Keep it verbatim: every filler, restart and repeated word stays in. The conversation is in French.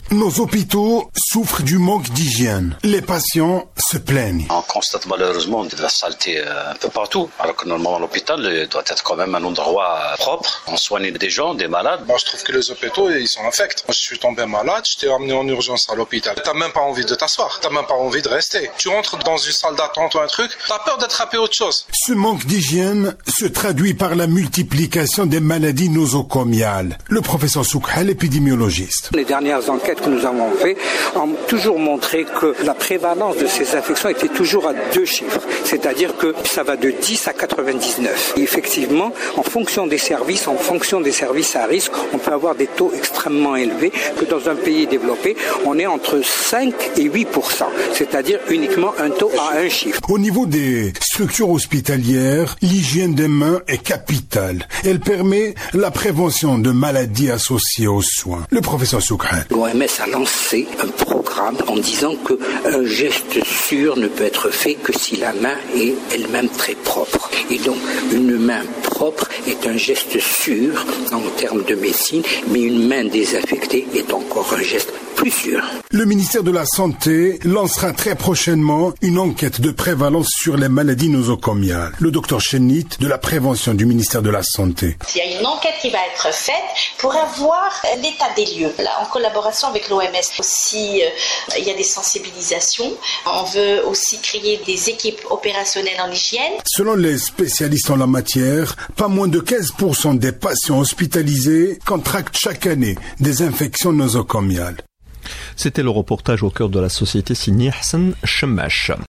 Nos hôpitaux souffrent du manque d'hygiène. Les patients se plaignent. On constate malheureusement de la saleté un peu partout, alors que normalement l'hôpital doit être quand même un endroit propre. On soigne des gens, des malades. Moi je trouve que les hôpitaux ils sont infects. Moi je suis tombé malade, je t'ai emmené en urgence à l'hôpital. T'as même pas envie de t'asseoir, t'as même pas envie de rester. Tu rentres dans une salle d'attente ou un truc, t'as peur d'attraper autre chose. Ce manque d'hygiène se traduit par la multiplication des maladies nosocomiales. Le professeur Soukha, l'épidémiologiste. Les dernières enquêtes que nous avons faites ont toujours montré que la prévalence de ces infections était toujours à deux chiffres. C'est-à-dire que ça va de dix à quatre-vingt-dix-neuf. Et effectivement, en fonction des services, en fonction des services à risque, on peut avoir des taux extrêmement élevés que dans un pays développé, on est entre cinq et huit pour cent. C'est-à-dire uniquement un taux à un chiffre. Au niveau des structures hospitalières, l'hygiène des mains est capitale. Elle permet la prévention de maladies associées aux soins. Le professeur Soukhan. L'O M S a lancé un programme en disant qu'un geste sûr ne peut être fait que si la main est elle-même très propre. Et donc, une main propre est un geste sûr en termes de médecine, mais une main désinfectée est encore un geste plus sûr. Le ministère de la Santé lancera très prochainement une enquête de prévalence sur les maladies nosocomiales. Le docteur Chenit de la prévention du ministère de la Santé. Il y a une enquête qui va être faite pour avoir l'état des lieux, là, en collaboration avec l'O M S. Aussi, euh, il y a des sensibilisations. On veut aussi créer des équipes opérationnelles en hygiène. Selon les spécialistes en la matière, pas moins de quinze pour cent des patients hospitalisés contractent chaque année des infections nosocomiales. C'était le reportage au cœur de la société signé Hassan Chemash.